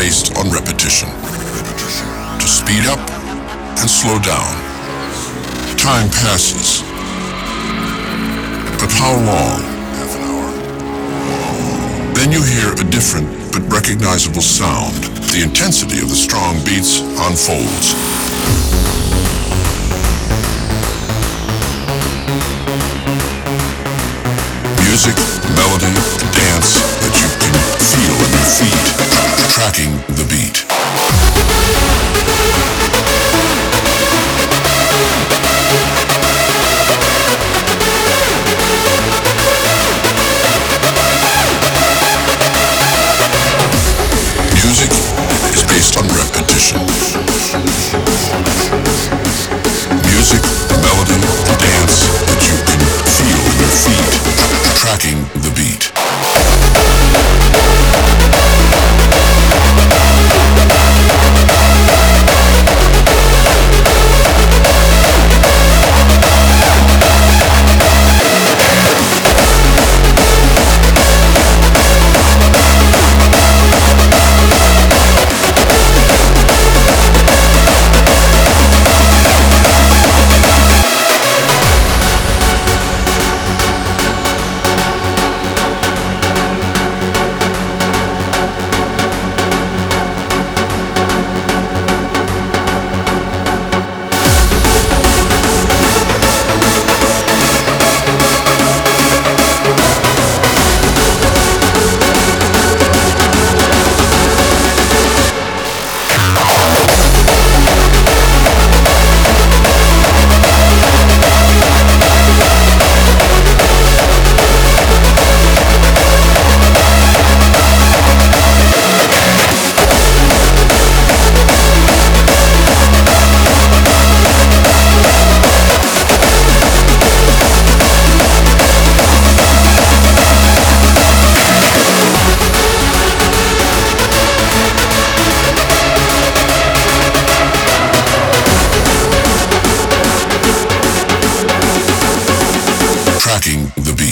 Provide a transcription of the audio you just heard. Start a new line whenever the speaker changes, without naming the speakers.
based on repetition. To speed up and slow down. Time passes. But how long? Half an hour. Then you hear a different but recognizable sound. The intensity of the strong beats unfolds. Music, melody, dance that you can feel in your feet, tracking the beat. Music is based on repetition. Music, melody, dance that you can feel in your feet, tracking the beat. Tracking the beat.